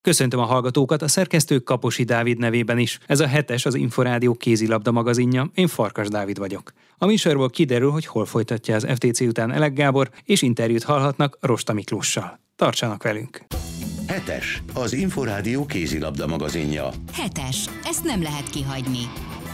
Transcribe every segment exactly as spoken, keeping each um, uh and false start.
Köszöntöm a hallgatókat, a szerkesztő Kaposi Dávid nevében is. Ez a hetes az Inforádió kézilabda magazinja, én Farkas Dávid vagyok. A műsorból kiderül, hogy hol folytatja az ef té cé után Elek Gábor, és interjút hallhatnak Rosta Miklóssal. Tartsanak velünk! Hetes, az Inforádió kézilabda magazinja. Hetes, ezt nem lehet kihagyni.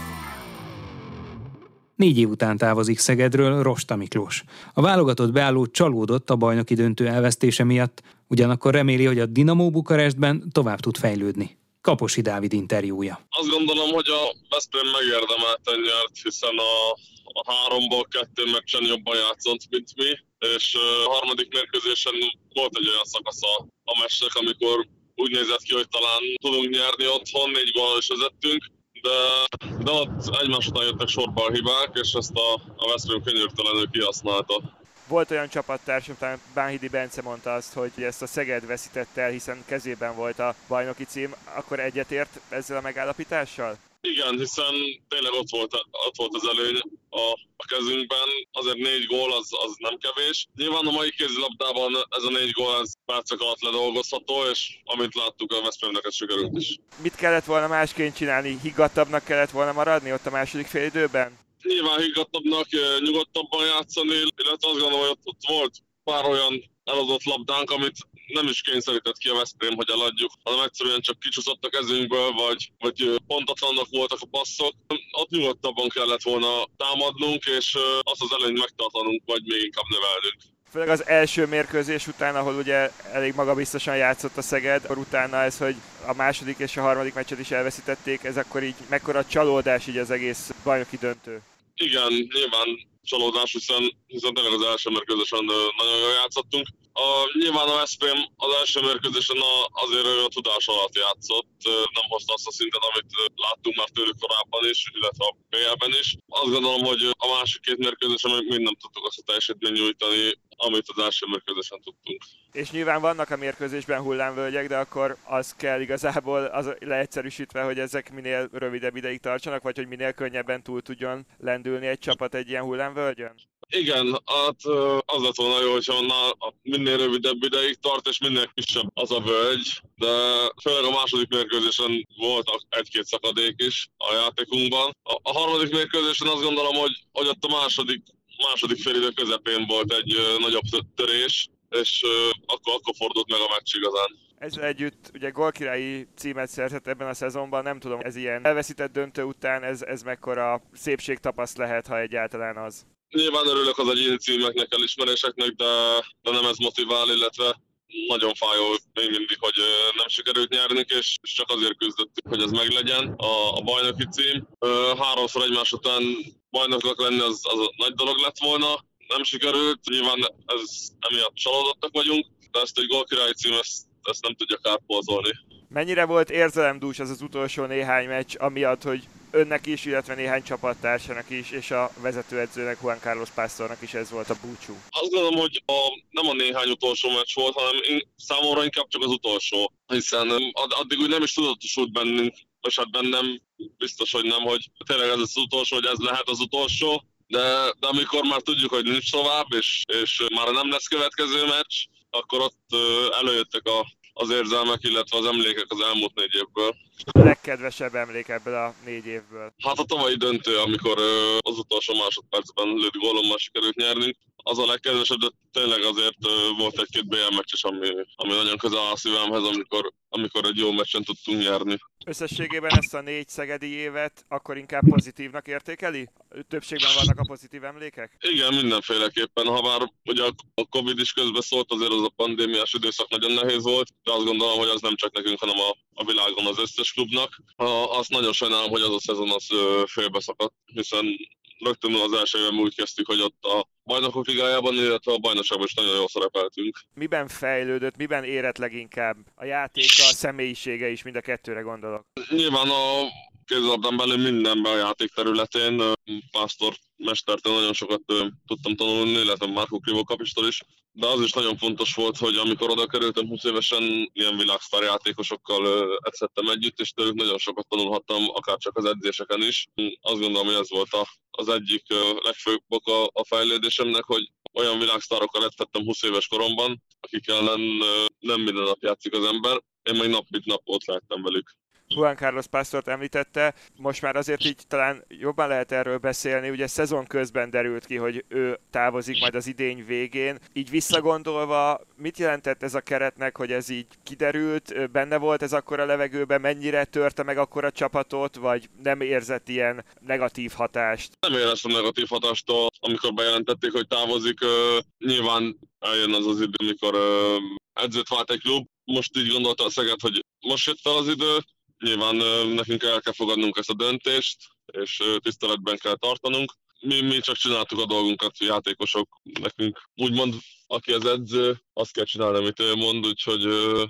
Négy év után távozik Szegedről Rosta Miklós. A válogatott beálló csalódott a bajnoki döntő elvesztése miatt, ugyanakkor reméli, hogy a Dinamo Bukarestben tovább tud fejlődni. Kaposi Dávid interjúja. Azt gondolom, hogy a Veszprém megérdemelten nyert, hiszen a, a háromból kettő meccsen jobban játszott, mint mi, és a harmadik mérkőzésen volt egy olyan szakasz a, a meccsnek, amikor úgy nézett ki, hogy talán tudunk nyerni otthon, négy góllal is vezettünk, de, de ott egymás után jöttek sorba a hibák, és ezt a, a Veszprém könyörtelenül kihasználta. Volt olyan csapattársam, talán Bánhidi Bence mondta azt, hogy ezt a Szeged veszítette el, hiszen kezében volt a bajnoki cím, akkor egyetért ezzel a megállapítással? Igen, hiszen tényleg ott volt, ott volt az előny a, a kezünkben, azért négy gól az, az nem kevés. Nyilván a mai kézilabdában ez a négy gól ez percek alatt ledolgozható, és amit láttuk, a Veszprémnek ez sikerült is. Mit kellett volna másként csinálni? Higgadtabbnak kellett volna maradni ott a második félidőben? Nyilván higgadtabbnak, nyugodtabban játszani, illetve azt gondolom, hogy ott, ott volt pár olyan eladott labdánk, amit nem is kényszerített ki a Veszprém, hogy eladjuk, hanem egyszerűen csak kicsúszott a kezünkből, vagy, vagy pontatlannak voltak a passzok. Ott nyugodtabban kellett volna támadnunk, és azt az előnyt megtartanunk, vagy még inkább növelnünk. Főleg az első mérkőzés után, ahol ugye elég magabiztosan játszott a Szeged, akkor utána ez, hogy a második és a harmadik meccset is elveszítették, ez akkor így mekkora csalódás így az egész bajnoki döntő? Igen, nyilván csalódás, hiszen, hiszen tényleg az első mérkőzésen nagyon jól játszottunk. A, nyilván a Veszprém az első mérkőzésen a, azért a tudás alatt játszott, nem hozta azt a szintet, amit láttunk már tőlük korábban is, illetve a pé el-ben is. Azt gondolom, hogy a másik két mérkőzésen még mind nem tudtuk azt a teljesítményt nyújtani, amit az első mérkőzésen tudtunk. És nyilván vannak a mérkőzésben hullámvölgyek, de akkor az kell igazából az leegyszerűsítve, hogy ezek minél rövidebb ideig tartsanak, vagy hogy minél könnyebben túl tudjon lendülni egy csapat egy ilyen hullámvölgyön? Igen, hát az lett volna jó, hogyha minél rövidebb ideig tart, és minél kisebb az a völgy, de főleg a második mérkőzésen volt egy-két szakadék is a játékunkban. A, a harmadik mérkőzésen azt gondolom, hogy, hogy ott a második, második félidő közepén volt egy uh, nagyobb törés, és uh, akkor, akkor fordult meg a meccs igazán. Ezzel együtt ugye gólkirályi címet szerzett ebben a szezonban, nem tudom, ez ilyen elveszített döntő után, ez, ez mekkora szépségtapaszt lehet, ha egyáltalán az. Nyilván örülök az egyéni címeknek, elismeréseknek, de, de nem ez motivál, illetve nagyon fájó még mindig, hogy nem sikerült nyerni, és csak azért küzdöttük, hogy ez meglegyen a, a bajnoki cím. Háromszor egymás után bajnokok lenni az, az nagy dolog lett volna, nem sikerült, nyilván ez emiatt csalódottak vagyunk, de ezt egy gólkirályi cím, ezt, ezt nem tudja kárpózolni. Mennyire volt érzelemdús az az utolsó néhány meccs, amiatt, hogy önnek is, illetve néhány csapattársának is, és a vezetőedzőnek, Juan Carlos Pastornak is ez volt a búcsú? Azt gondolom, hogy a, nem a néhány utolsó meccs volt, hanem in, számomra inkább csak az utolsó, hiszen ad, addig úgy nem is tudatosult bennünk, és hát bennem biztos, hogy nem, hogy tényleg ez az utolsó, hogy ez lehet az utolsó, de, de amikor már tudjuk, hogy nincs tovább, és, és már nem lesz következő meccs, akkor ott előjöttek a az érzelmek, illetve az emlékek az elmúlt négy évből. A legkedvesebb emlék ebből a négy évből? Hát a tavalyi döntő, amikor az utolsó másodpercben lőtt gólommal sikerült nyernünk, az a legkedvesebb, de tényleg azért volt egy-két bé el meccs is, ami, ami nagyon közel áll a szívemhez, amikor, amikor egy jó meccsen tudtunk nyerni. Összességében ezt a négy szegedi évet akkor inkább pozitívnak értékeli? Többségben vannak a pozitív emlékek? Igen, mindenféleképpen. Ha már ugye a Covid is közbe szólt, azért az a pandémiás időszak nagyon nehéz volt, de azt gondolom, hogy az nem csak nekünk, hanem a, a világon az összes klubnak. Azt nagyon sajnálom, hogy az a szezon az félbeszakadt, hiszen rögtön az első évben úgy kezdtük, hogy ott a Bajnokok Ligájában, illetve a bajnokságban is nagyon jól szerepeltünk. Miben fejlődött, miben érett leginkább a játéka, a személyisége is, mind a kettőre gondolok? Nyilván a kézilabdán belül mindenben a játék területén. Pásztor mestertől nagyon sokat tudtam tanulni, illetve Márko Krivó kapistól is. De az is nagyon fontos volt, hogy amikor oda kerültem húsz évesen, ilyen világsztár játékosokkal edzettem együtt, és tőlük nagyon sokat tanulhattam, akár csak az edzéseken is. Azt gondolom, hogy ez volt a, az egyik legfőbb oka a fejlődésemnek, hogy olyan világsztárokkal edzettem húsz éves koromban, akik ellen nem minden nap játszik az ember, én meg nap mint nap ott láttam velük. Juan Carlos Pastort említette, most már azért így talán jobban lehet erről beszélni, ugye szezon közben derült ki, hogy ő távozik majd az idény végén. Így visszagondolva, mit jelentett ez a keretnek, hogy ez így kiderült, benne volt ez akkor a levegőben, mennyire törte meg akkor a csapatot, vagy nem érzett ilyen negatív hatást? Nem éreztem negatív hatást, amikor bejelentették, hogy távozik. Nyilván eljön az az idő, amikor edzőt vált egy klub. Most így gondolta a Szeged, hogy most jött el az idő. Nyilván nekünk el kell fogadnunk ezt a döntést, és tiszteletben kell tartanunk. Mi, mi csak csináltuk a dolgunkat, játékosok, nekünk úgymond, aki az edző, azt kell csinálni, amit ő mond, úgyhogy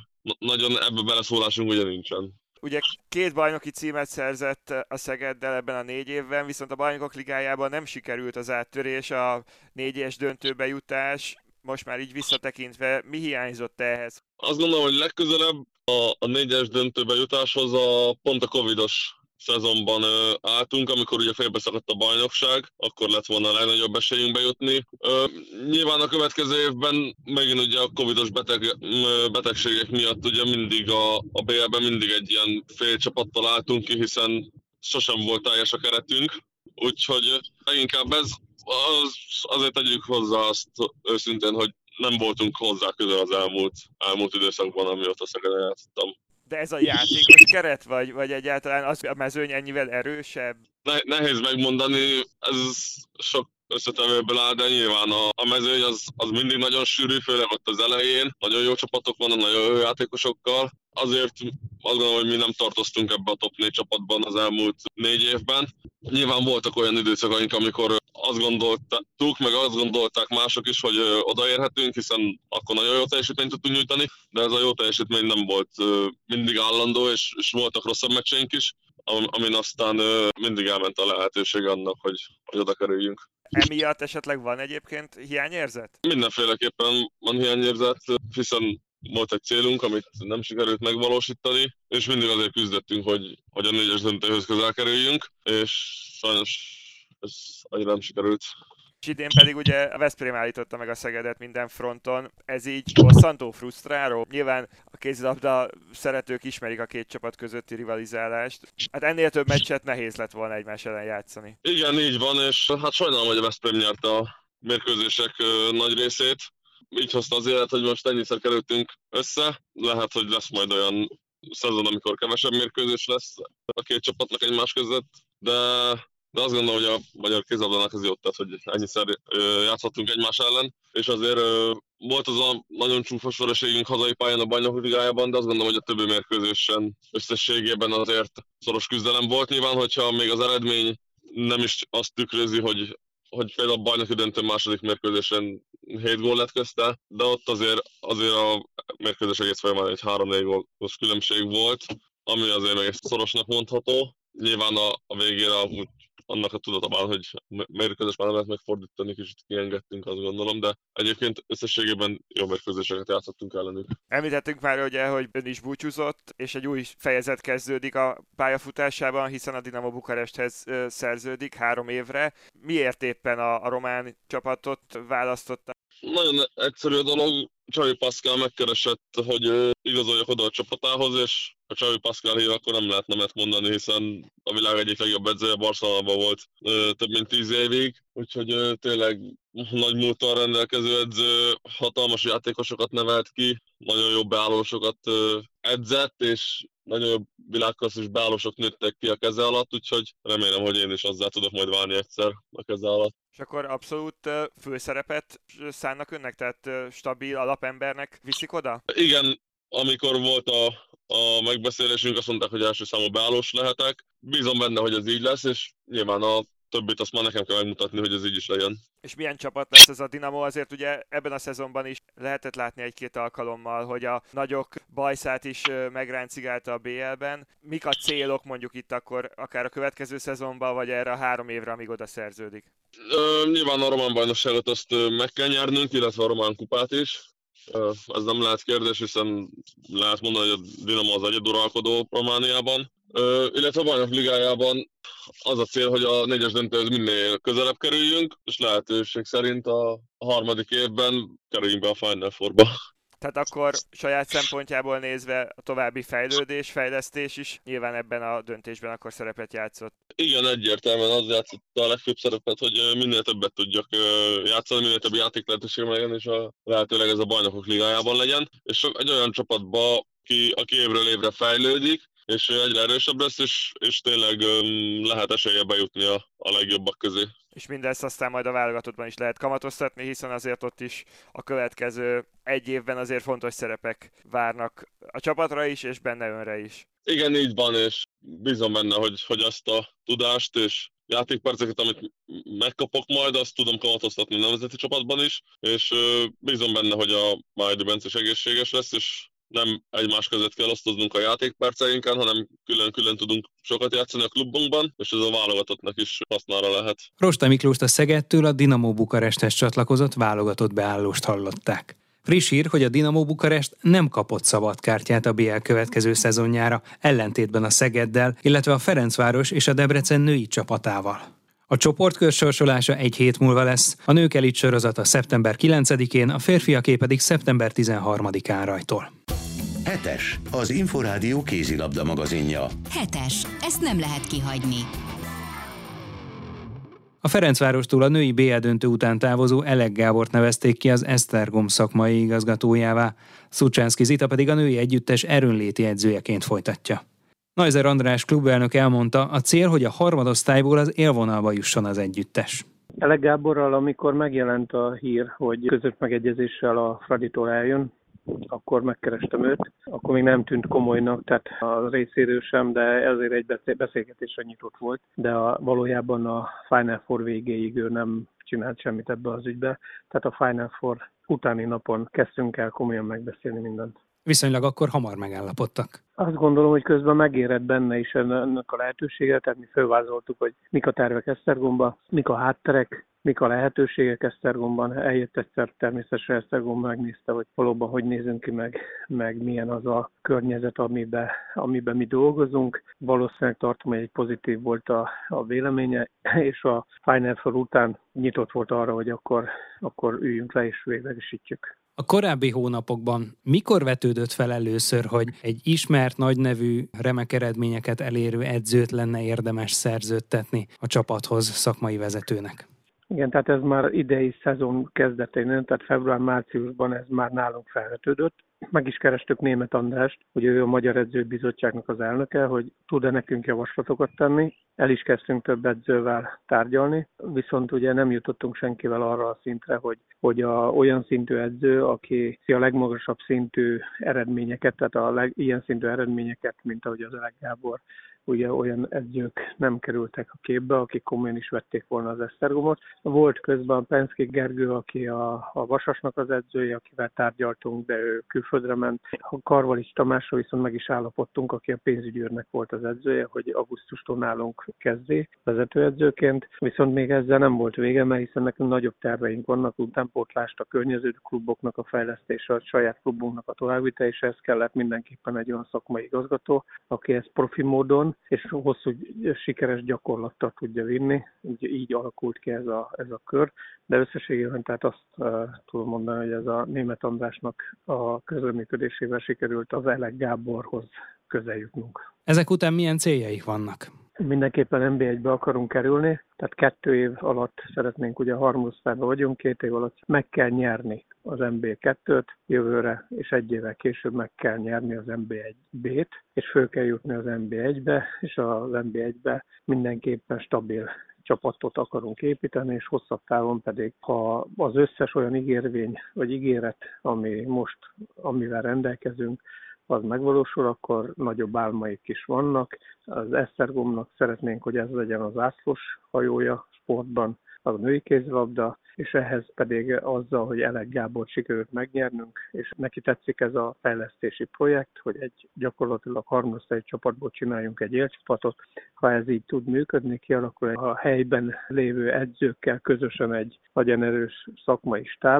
nagyon ebbe beleszólásunk ugye nincsen. Ugye két bajnoki címet szerzett a Szegeddel ebben a négy évben, viszont a Bajnokok Ligájában nem sikerült az áttörés, a négyes döntőbe jutás. Most már így visszatekintve, mi hiányzott ehhez? Azt gondolom, hogy legközelebb a, a négyes döntőbe jutáshoz a, pont a covidos szezonban ö, álltunk, amikor ugye félbeszakadt a bajnokság, akkor lett volna a legnagyobb esélyünk bejutni. Ö, nyilván a következő évben megint ugye a covidos beteg, betegségek miatt ugye mindig a, a bé el-ben mindig egy ilyen fél csapattal álltunk ki, hiszen sosem volt teljes a keretünk, úgyhogy leginkább ez az, azért tegyük hozzá azt őszintén, hogy nem voltunk hozzá közel az elmúlt, elmúlt időszakban, amióta Szegeden játszottam. De ez a játékos keret, vagy, vagy egyáltalán az a mezőny ennyivel erősebb? Ne, nehéz megmondani, ez sok összetevőből áll, de nyilván a, a mezőny az, az mindig nagyon sűrű, főleg ott az elején. Nagyon jó csapatok vannak, nagyon jó játékosokkal. Azért azt gondolom, hogy mi nem tartoztunk ebbe a top négy csapatban az elmúlt négy évben. Nyilván voltak olyan időszakaink, amikor azt gondoltuk, meg azt gondolták mások is, hogy odaérhetünk, hiszen akkor nagyon jó teljesítményt tudtunk nyújtani, de ez a jó teljesítmény nem volt mindig állandó, és, és voltak rosszabb meccseink is, amin aztán mindig elment a lehetőség annak, hogy, hogy oda kerüljünk. Emiatt esetleg van egyébként hiányérzet? Mindenféleképpen van hiányérzet, hiszen volt egy célunk, amit nem sikerült megvalósítani, és mindig azért küzdöttünk, hogy, hogy a négyes döntőhöz közel kerüljünk, és sajnos ez annyira nem sikerült. És idén pedig ugye a Veszprém állította meg a Szegedet minden fronton, ez így bosszantó, frusztráló. Nyilván a kézilabda szeretők ismerik a két csapat közötti rivalizálást. Hát ennél több meccset nehéz lett volna egymás ellen játszani. Igen, így van, és hát sajnálom, hogy a Veszprém nyerte a mérkőzések nagy részét. Így hozta az élet, hogy most ennyiszer kerültünk össze. Lehet, hogy lesz majd olyan szezon, amikor kevesebb mérkőzés lesz a két csapatnak egymás között, de, de azt gondolom, hogy a magyar kézilabdának ez jót tett, hogy ennyiszer játszhattunk egymás ellen, és azért volt az a nagyon csúfos vereségünk hazai pályán a Bajnokok Ligájában, de azt gondolom, hogy a többi mérkőzésen összességében azért szoros küzdelem volt. Nyilván, hogyha még az eredmény nem is azt tükrözi, hogy hogy például a bajnoki döntő második mérkőzésen hét gól lett közte, de ott azért, azért a mérkőzés egész folyamán egy három-négy gólos különbség volt, ami azért meg egy szorosnak mondható. Nyilván a, a végére úgy annak a tudatában, hogy mérkőzés már nem lehet megfordítani, kicsit kiengedtünk, azt gondolom, de egyébként összességében jó mérkőzéseket játszottunk ellenük. Említettünk már ugye, hogy ön is búcsúzott, és egy új fejezet kezdődik a pályafutásában, hiszen a Dinamo Bukaresthez szerződik három évre. Miért éppen a, a román csapatot választotta? Nagyon egyszerű a dolog. Xavi Pascal megkeresett, hogy igazoljak oda a csapatához, és ha Xavi Pascal hív, akkor nem lehet nemet mondani, hiszen a világ egyik legjobb edzője Barcelonában volt több mint tíz évig, úgyhogy tényleg nagy múlttal rendelkező edző, hatalmas játékosokat nevelt ki, nagyon jó beállósokat edzett, és nagyon jó világklasszis beállósok nőttek ki a keze alatt, úgyhogy remélem, hogy én is azzá tudok majd válni egyszer a keze alatt. És akkor abszolút főszerepet szánnak önnek, tehát stabil alapembernek viszik oda? Igen, amikor volt a, a megbeszélésünk, azt mondták, hogy első számú beállós lehetek. Bízom benne, hogy ez így lesz, és nyilván a többit azt már nekem kell megmutatni, hogy ez így is legyen. És milyen csapat lesz ez a Dinamo? Azért ugye ebben a szezonban is lehetett látni egy-két alkalommal, hogy a nagyok bajszát is megráncigálta a bé el-ben. Mik a célok mondjuk itt akkor akár a következő szezonban, vagy erre a három évre, amíg oda szerződik? Ö, nyilván a román bajnokságot azt meg kell nyernünk, illetve a román kupát is. Ö, ez nem lehet kérdés, hiszen lehet mondani, hogy a Dinamo az egyeduralkodó Romániában. Ö, illetve a Bajnok Ligájában az a cél, hogy a négyes döntőhöz minél közelebb kerüljünk, és lehetőség szerint a harmadik évben kerüljünk be a Final Fourba. Tehát akkor saját szempontjából nézve a további fejlődés, fejlesztés is nyilván ebben a döntésben akkor szerepet játszott. Igen, egyértelműen az játszotta a legfőbb szerepet, hogy minél többet tudjak játszani, minél több játék lehetőség legyen, és a, lehetőleg ez a bajnokok ligájában legyen. És egy olyan csapatba, aki, aki évről évre fejlődik, és egyre erősebb lesz, és, és tényleg lehet esélye bejutni a, a legjobbak közé. És mindezt aztán majd a válogatottban is lehet kamatoztatni, hiszen azért ott is a következő egy évben azért fontos szerepek várnak a csapatra is, és benne önre is. Igen, így van, és bízom benne, hogy, hogy azt a tudást és játékperceket, amit megkapok majd, azt tudom kamatoztatni a nemzeti csapatban is, és bízom benne, hogy a Májdi Bence is egészséges lesz, és nem egymás között kell osztoznunk a játékperceinken, hanem külön-külön tudunk sokat játszani a klubunkban, és ez a válogatottnak is hasznára lehet. Rosta Miklóst a Szegedtől a Dinamo Bukaresthez csatlakozott válogatott beállóst hallották. Friss hír, hogy a Dinamo Bukarest nem kapott szabad kártyát a bé el következő szezonjára, ellentétben a Szegeddel, illetve a Ferencváros és a Debrecen női csapatával. A csoportkör sorsolása egy hét múlva lesz, a nők elit sorozata szeptember kilencedikén, a férfiaké pedig szeptember tizenharmadikán rajtol. Hetes, az Inforádió kézilabda magazinja. Hetes, ezt nem lehet kihagyni. A Ferencvárostól a női bé el döntő után távozó Elek Gábort nevezték ki az Esztergom szakmai igazgatójává, Szucsánszky Zita pedig a női együttes erőnléti edzőjeként folytatja. Neuser András klubelnök elmondta, a cél, hogy a harmadosztályból az élvonalba jusson az együttes. Elek Gáborral, amikor megjelent a hír, hogy közös megegyezéssel a Fraditól eljön, akkor megkerestem őt, akkor még nem tűnt komolynak, tehát a részéről sem, de ezért egy beszélgetésre nyitott volt, de a, valójában a Final Four végéig ő nem csinált semmit ebbe az ügybe, tehát a Final Four utáni napon kezdtünk el komolyan megbeszélni mindent. Viszonylag akkor hamar megállapodtak. Azt gondolom, hogy közben megérett benne is ennek a lehetősége, tehát mi fölvázoltuk, hogy mik a tervek Esztergomba, mik a hátterek, mik a lehetőségek Esztergomban. Eljött egyszer természetesen Esztergomba, megnézte, hogy valóban hogy nézünk ki, meg, meg milyen az a környezet, amiben, amiben mi dolgozunk. Valószínűleg tartom, hogy egy pozitív volt a, a véleménye, és a Final Four után nyitott volt arra, hogy akkor, akkor üljünk le és véglegesítjük. A korábbi hónapokban mikor vetődött fel először, hogy egy ismert, nagynevű, remek eredményeket elérő edzőt lenne érdemes szerződtetni a csapathoz szakmai vezetőnek? Igen, tehát ez már idei szezon kezdetén, tehát február-márciusban ez már nálunk felvetődött. Meg is kerestük Németh Andrást, hogy ő a Magyar Edzőbizottságnak az elnöke, hogy tud-e nekünk javaslatokat tenni. El is kezdtünk több edzővel tárgyalni, viszont ugye nem jutottunk senkivel arra a szintre, hogy, hogy a, olyan szintű edző, aki a legmagasabb szintű eredményeket, tehát a leg, ilyen szintű eredményeket, mint ahogy az Elek Gábor, ugye olyan edzők nem kerültek a képbe, akik komolyan is vették volna az Esztergomot. Volt közben a Penszky Gergő, aki a, a Vasasnak az edzője, akivel tárgyaltunk, de ő külföldre ment. A Karvalics Tamásról viszont meg is állapodtunk, aki a pénzügyőrnek volt az edzője, hogy augusztustól nálunk kezdi vezetőedzőként. Viszont még ezzel nem volt vége, mert hiszen nekünk nagyobb terveink vannak, utánpótlást, a környező kluboknak a fejlesztése, a saját klubunknak a továbbvitele, és ez kellett mindenképpen egy olyan szakmai igazgató, aki ezt profi módon és hosszú sikeres gyakorlattal tudja vinni. Ugye így alakult ki ez a, ez a kör, de összességében tehát azt uh, tudom mondani, hogy ez a Németh Andrásnak a közreműködésével sikerült az Elek Gáborhoz közel jutnunk. Ezek után milyen céljaik vannak? Mindenképpen en bé egybe akarunk kerülni, tehát kettő év alatt szeretnénk, ugye a harmadosztályban vagyunk, két év alatt meg kell nyerni az en bé kettőt jövőre, és egy évvel később meg kell nyerni az en bé egy bé-t, és föl kell jutni az en bé egybe, és az en bé egybe mindenképpen stabil csapatot akarunk építeni, és hosszabb távon pedig, ha az összes olyan ígérvény vagy ígéret, ami most, amivel rendelkezünk, az megvalósul, akkor nagyobb álmaik is vannak. Az Esztergomnak szeretnénk, hogy ez legyen az zászlós hajója sportban, a női kézilabda, és ehhez pedig azzal, hogy Elek Gábort sikerült megnyernünk, és neki tetszik ez a fejlesztési projekt, hogy egy gyakorlatilag harmadosztályú csapatból csináljunk egy élcsapatot. Ha ez így tud működni, kialakul a helyben lévő edzőkkel közösen egy nagyon erős szakmai stáb,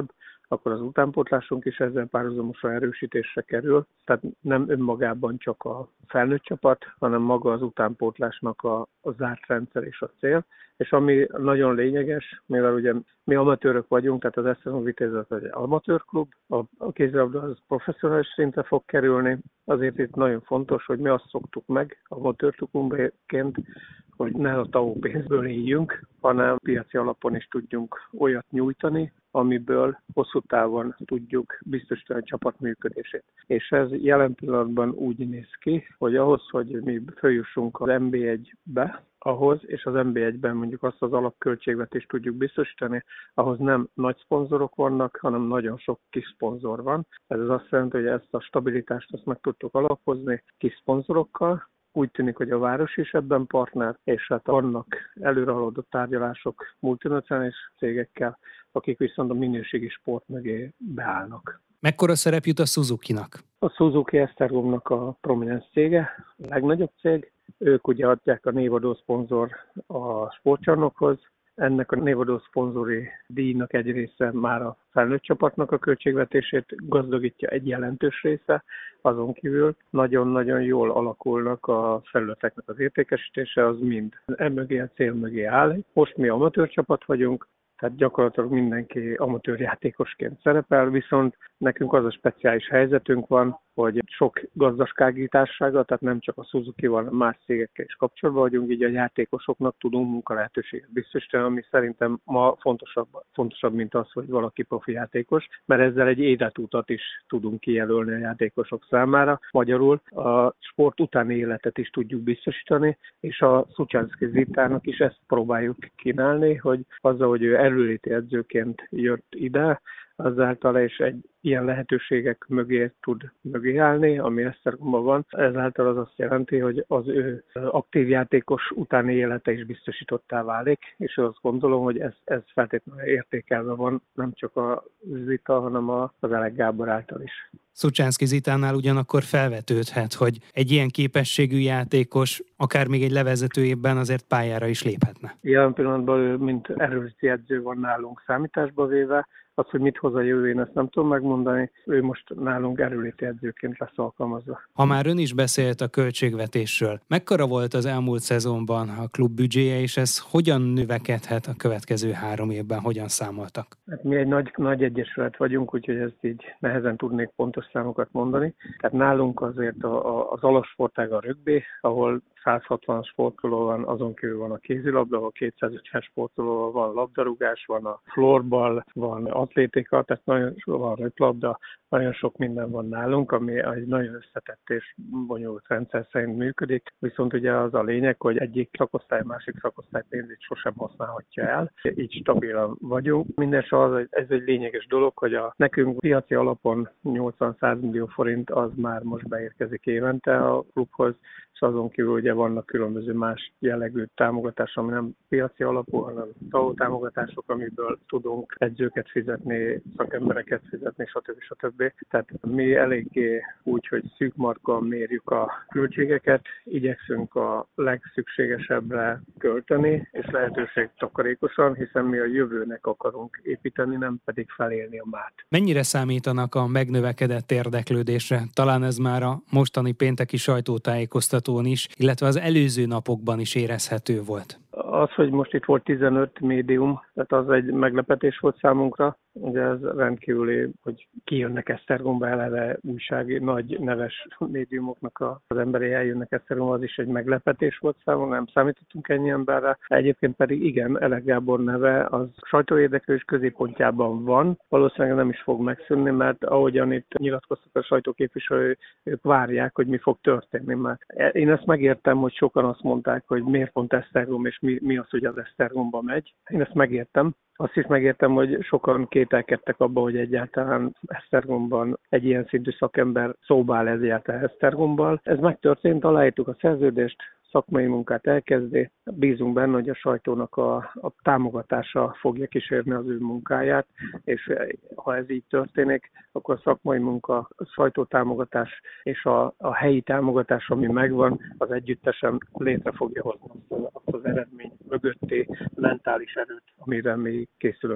akkor az utánpótlásunk is ezzel párhuzamosan erősítésre kerül. Tehát nem önmagában csak a felnőtt csapat, hanem maga az utánpótlásnak a, a zárt rendszer és a cél. És ami nagyon lényeges, mivel ugye mi amatőrök vagyunk, tehát az Esztergom Vitézet egy amatőrklub, a, a kézilabda az professzionális szintre fog kerülni, azért itt nagyon fontos, hogy mi azt szoktuk meg amatőrklubunként, hogy ne a té á o pénzből éljünk, hanem piaci alapon is tudjunk olyat nyújtani, amiből hosszú távon tudjuk biztosítani a csapat működését. És ez jelen pillanatban úgy néz ki, hogy ahhoz, hogy mi följussunk az en bé egybe, ahhoz, és az en bé egyben mondjuk azt az alapköltségvetést tudjuk biztosítani, ahhoz nem nagy szponzorok vannak, hanem nagyon sok kis szponzor van. Ez az azt jelenti, hogy ezt a stabilitást azt meg tudtuk alapozni kis szponzorokkal. Úgy tűnik, hogy a város is ebben partner, és hát vannak előrehaladott tárgyalások multinacionális cégekkel, akik viszont a minőségi sport mögé beállnak. Mekkora szerep jut a Suzuki-nak? A Suzuki Esztergomnak a prominens cége, a legnagyobb cég. Ők ugye adják a névadó szponzor a sportcsarnokhoz. Ennek a névadó szponzori díjnak egy része már a felnőtt csapatnak a költségvetését gazdagítja, egy jelentős része, azon kívül nagyon-nagyon jól alakulnak a felületeknek az értékesítése, az mind emögé, a cél mögé áll. Most mi amatőr csapat vagyunk, tehát gyakorlatilag mindenki amatőr játékosként szerepel, viszont nekünk az a speciális helyzetünk van, hogy sok gazdasági társasággal, tehát nem csak a Suzuki-val, más cégekkel is kapcsolatban vagyunk, így a játékosoknak tudunk munkalehetőséget biztosítani, ami szerintem ma fontosabb, fontosabb, mint az, hogy valaki profi játékos, mert ezzel egy életutat is tudunk kijelölni a játékosok számára. Magyarul a sport utáni életet is tudjuk biztosítani, és a Szucsánszky Zitának is ezt próbáljuk kínálni, hogy azzal, hogy ő erőléti edzőként jött ide, azáltal és egy ilyen lehetőségek mögé tud mögé állni, ami Esztergomban van. Ezáltal az azt jelenti, hogy az ő aktív játékos utáni élete is biztosítottá válik, és azt gondolom, hogy ez, ez feltétlenül értékelve van, nem csak a Zita, hanem az Elek Gábor által is. Szucsánszky Zitánál ugyanakkor felvetődhet, hogy egy ilyen képességű játékos akár még egy levezető évben azért pályára is léphetne. Jelen pillanatban ő, mint erőléti edző van nálunk számításba véve. Az, hogy mit hoz a jövőn, ezt nem tudom megmondani. Ő most nálunk erőléti edzőként lesz alkalmazva. Ha már ön is beszélt a költségvetésről, mekkora volt az elmúlt szezonban a klub büdzséje, és ez hogyan növekedhet a következő három évben, hogyan számoltak? Hát mi egy nagy, nagy egyesület vagyunk, úgyhogy ezt így nehezen tudnék pontos számokat mondani. Tehát nálunk azért a, a, az alapsportág a rögbi, ahol száz hatvan sportoló van, azon kívül van a kézilabda, ahol kétszázötven sportoló van, labdarúgás, van a florball, van atlétika, tehát nagyon van röplabda, nagyon sok minden van nálunk, ami egy nagyon összetett és bonyolult rendszer szerint működik. Viszont ugye az a lényeg, hogy egyik szakosztály, másik szakosztály pénzét sosem használhatja el. Így stabilan vagyunk. Mindenesetre ez egy lényeges dolog, hogy a nekünk piaci alapon nyolcvan-száz millió forint az már most beérkezik évente a klubhoz, és azon kívül ugye vannak különböző más jellegű támogatások, ami nem piaci alapú, hanem té á o támogatások, amiből tudunk edzőket fizetni, szakembereket fizetni, stb. stb. Tehát mi eléggé úgy, hogy szűk markkal mérjük a költségeket, igyekszünk a legszükségesebbre költeni, és lehetőség takarékosan, hiszen mi a jövőnek akarunk építeni, nem pedig felélni a mát. Mennyire számítanak a megnövekedett érdeklődésre? Talán ez már a mostani pénteki sajtótájékoztatón is, illetve az előző napokban is érezhető volt. Az, hogy most itt volt tizenöt médium, tehát az egy meglepetés volt számunkra. Ugye ez rendkívüli, hogy kijönnek Esztergomba eleve újsági, nagy neves médiumoknak az emberei eljönnek Esztergomba, az is egy meglepetés volt számunkra, nem számítottunk ennyi emberre. Egyébként pedig igen, Elek Gábor neve az sajtóérdeklődés középpontjában van, valószínűleg nem is fog megszűnni, mert ahogyan itt nyilatkoztak a sajtóképviselők, ők várják, hogy mi fog történni. Mert én ezt megértem, hogy sokan azt mondták, hogy miért pont Esztergom, és mi, mi az, hogy az Esztergomba megy. Én ezt megértem. Azt is megértem, hogy sokan kételkedtek abban, hogy egyáltalán Esztergomban egy ilyen szintű szakember szóba áll egyáltalán Esztergomban. Ez megtörtént, aláírtuk a szerződést, szakmai munkát elkezdi. Bízunk benne, hogy a sajtónak a, a támogatása fogja kísérni az ő munkáját, és ha ez így történik, akkor a szakmai munka, a sajtótámogatás és a, a helyi támogatás, ami megvan, az együttesen létre fogja hozni azt az eredmény mögötti mentális erőt, amire mi készülünk.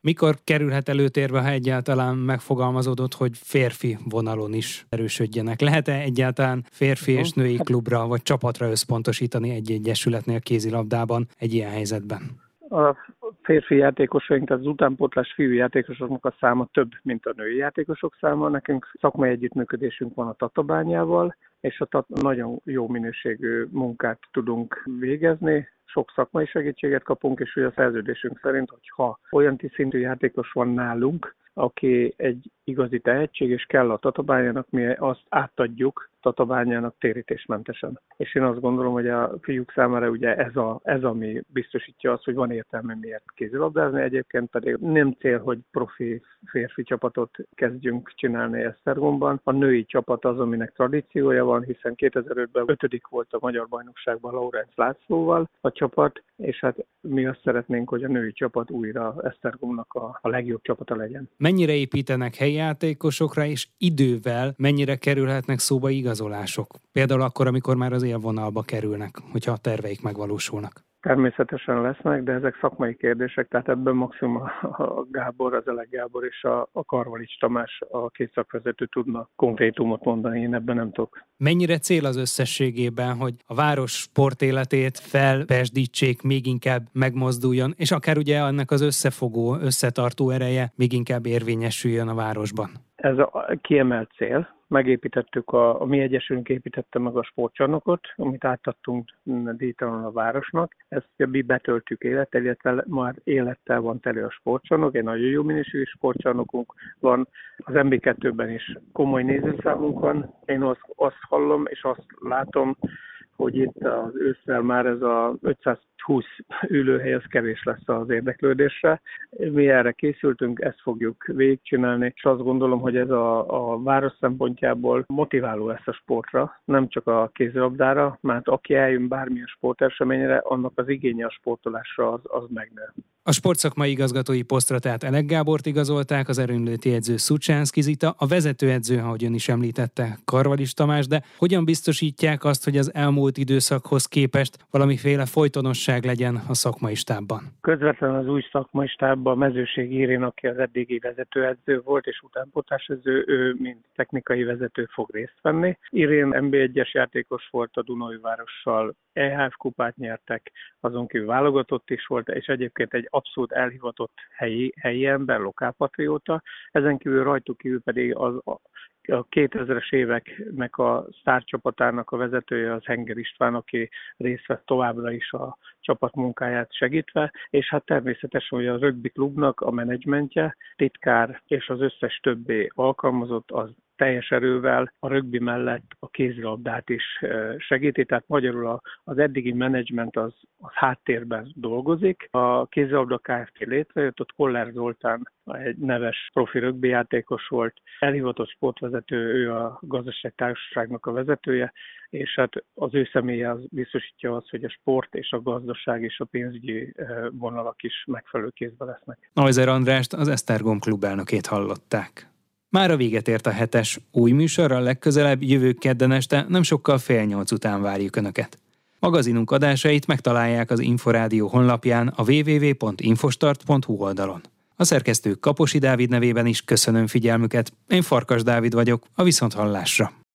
Mikor kerülhet előtérbe, ha egyáltalán megfogalmazódott, hogy férfi vonalon is erősödjenek? Lehet-e egyáltalán férfi és női klubra vagy csapatra összpontosítani egy egyesületnél kézilabdában egy ilyen helyzetben? A férfi játékosaink, tehát az utánpótlás fiú játékosoknak a száma több, mint a női játékosok száma. Nekünk szakmai együttműködésünk van a Tatabányával, és a tat- nagyon jó minőségű munkát tudunk végezni. Sok szakmai segítséget kapunk, és ugye a szerződésünk szerint, hogyha olyan szintű játékos van nálunk, aki egy igazi tehetség, és kell a Tatabányának, mi azt átadjuk Tatabányának térítésmentesen. És én azt gondolom, hogy a fiúk számára ugye ez, a, ez ami biztosítja azt, hogy van értelme miért kézilabdázni, egyébként pedig nem cél, hogy profi férfi csapatot kezdjünk csinálni Esztergomban. A női csapat az, aminek tradíciója van, hiszen kétezer-ötben ötödik volt a magyar bajnokságban Laurenc Lászlóval a csapat, és hát mi azt szeretnénk, hogy a női csapat újra Esztergomnak a, a legjobb csapata legyen. Mennyire építenek helyi játékosokra, és idővel mennyire kerülhetnek szóba igazolások? Például akkor, amikor már az élvonalba kerülnek, hogyha a terveik megvalósulnak. Természetesen lesznek, de ezek szakmai kérdések, tehát ebben maximum a Gábor, az Elek Gábor és a, a Karvalics Tamás, a két szakvezető tudna konkrétumot mondani, én ebben nem tudok. Mennyire cél az összességében, hogy a város sportéletét felpesdítsék, még inkább megmozduljon, és akár ugye annak az összefogó, összetartó ereje még inkább érvényesüljön a városban? Ez a kiemelt cél. Megépítettük, a, a mi egyesülünk építette meg a sportcsarnokot, amit átadtunk díjtalanul a városnak. Ezt mi betöltük élettel, illetve már élettel van tele a sportcsarnok, egy nagyon jó minőségű sportcsarnokunk van. Az em bé kettőben is komoly nézőszámunk van. Én azt, azt hallom és azt látom, hogy itt az ősszel már ez a ötszázhúsz ülőhely, az kevés lesz az érdeklődésre. Mi erre készültünk, ezt fogjuk végigcsinálni, és azt gondolom, hogy ez a, a város szempontjából motiváló lesz a sportra, nem csak a kézilabdára, mert aki eljön bármilyen sporteseményre, annak az igénye a sportolásra az, az megnő. A sportszakmai igazgatói posztra tehát Elek Gábort igazolták, az erőnléti edző Szucsánszky Zita, a vezetőedző, ahogy ön is említette, Karvalics Tamás, de hogyan biztosítják azt, hogy az elmúlt időszakhoz képest valamiféle folytonosság legyen a szakmai stábban? Közvetlenül az új szakmai stábban Mezőségi Irén, aki az eddigi vezetőedző volt, és utánpótlásedző, ő mint technikai vezető fog részt venni. Irén em bé egyes játékos volt, a Dunaújvárossal é há ef kupát nyertek, azon kívül válogatott is volt, és egyébként egy abszolút elhivatott helyi, helyi ember, lokálpatrióta. Ezen kívül rajtuk kívül pedig az a, a kétezres éveknek a sztárcsapatának a vezetője az Henger István, aki részt vett továbbra is a csapat munkáját segítve, és hát természetesen hogy a rögbi klubnak a menedzsmentje, titkár és az összes többi alkalmazott az teljes erővel a rögbi mellett a kézilabdát is segíti, tehát magyarul az eddigi menedzsment az, az háttérben dolgozik. A kézilabda Kft. Létrejött, ott Koller Zoltán egy neves profi rögbi játékos volt, elhivatott sportvezető, ő a gazdaságtársaságnak a vezetője, és hát az ő személye az biztosítja azt, hogy a sport és a gazdaság és a pénzügyi vonalak is megfelelő kézben lesznek. Neuser Andrást, az Esztergom klub elnökét hallották. Mára véget ért a hetes, új műsorral legközelebb jövő kedden este, nem sokkal fél nyolc után várjuk Önöket. Magazinunk adásait megtalálják az Inforádió honlapján a double-u double-u double-u pont infostart pont hu oldalon. A szerkesztő Kaposi Dávid nevében is köszönöm figyelmüket, én Farkas Dávid vagyok, a viszonthallásra.